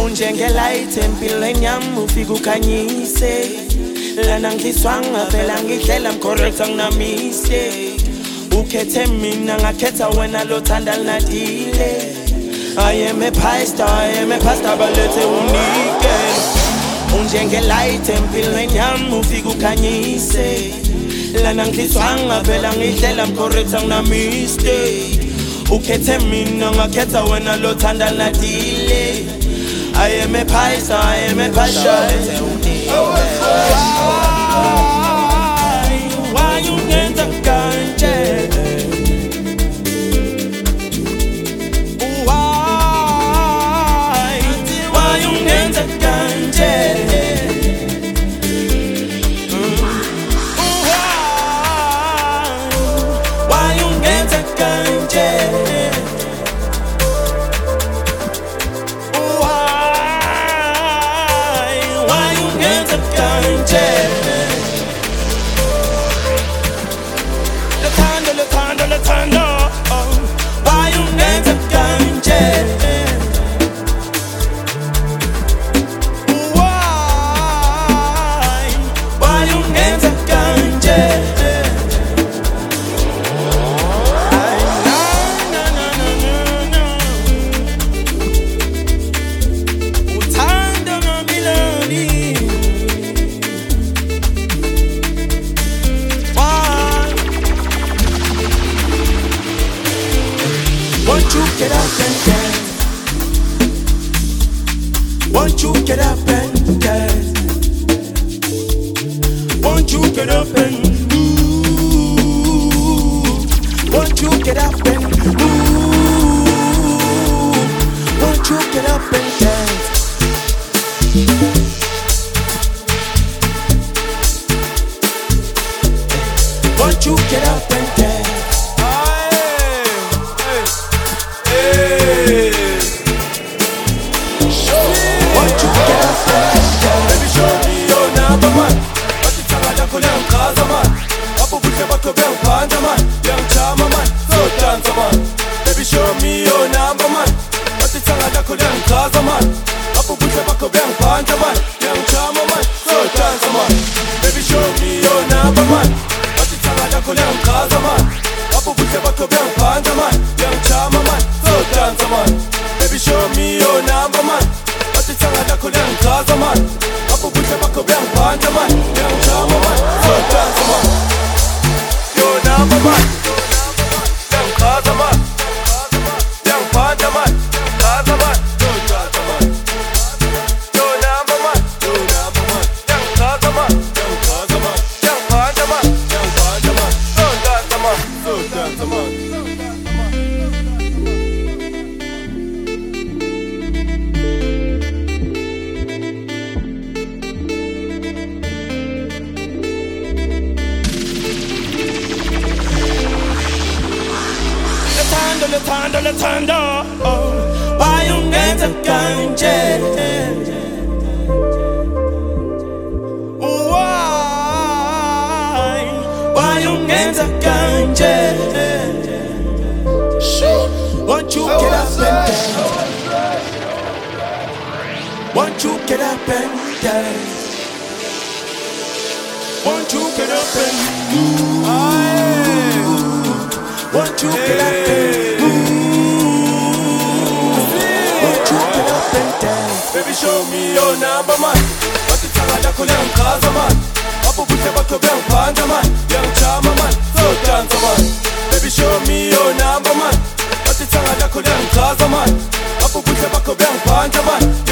Unjengelight empilweni yami ufika ukhanyise. Lana ngiswanga phela ngihlela mcorrect anginamistake. Ukhethe mina ngakhetha wena lothanda linadile. I am a pastor balethe unike. Unjengelight empilweni yami ufika ukhanyise. Lana ngiswanga phela ngihlela mcorrect anginamistake. Ukhethe mina ngakhetha wena lothanda linadile. I am a pastor balethe unike. Why you ngenza kanje? Why you ngenza kanje? Why you ngenza kanje? Why you ngenza kanje? Latando, oh, why you ngenza kanje? Why you ngenza kanje? No. Uthando nomiloni. Won't you get up and dance? Won't you get up and dance? Won't you get up and move? Won't you get up and move? Won't you get up and dance? Won't you get up and dance? Baby, show me your number, man. What the time I don't call you Kaza, man. Apo buche bako bel panda, man. Young chama, man. So dance, man. Baby, show me your number, man. What the time I don't call you Kaza, man. Apo buche bako bel panda, man. Young chama, man. So dance, man. Baby, show me your number, man. What the time I don't call you Kaza, man. Apo buche bako bel panda, man. Young chama, man. So dance, man. Baby, show me your number, man. Atitsanga lakho liyangichaza man. Apho buhle bakho buyangiphandla man. Ngiyangijama man. So dance man. Yo number man. Liyangichaza man. Liyangiphandla man. Chaza man. So dance man. Yo number man. Liyangichaza man. Liyangiphandla man. Liyangiphandla man. So dance man. So dance man. Latando, oh, why you ngenza kanje? Why you ngenza kanje? Won't you get up and dance? Won't you get up and dance? Won't you get up and move? Won't you get up and move? Won't you get up and dance? Baby, show me your number, man. Atitsanga lakho liyangichaza man. Apho buhle bakho buyangiphandla man. Ngiyangijama man. So dance man. Baby, show me your number, man. Atitsanga lakho liyangichaza man. Apho buhle bakho buyangiphandla man.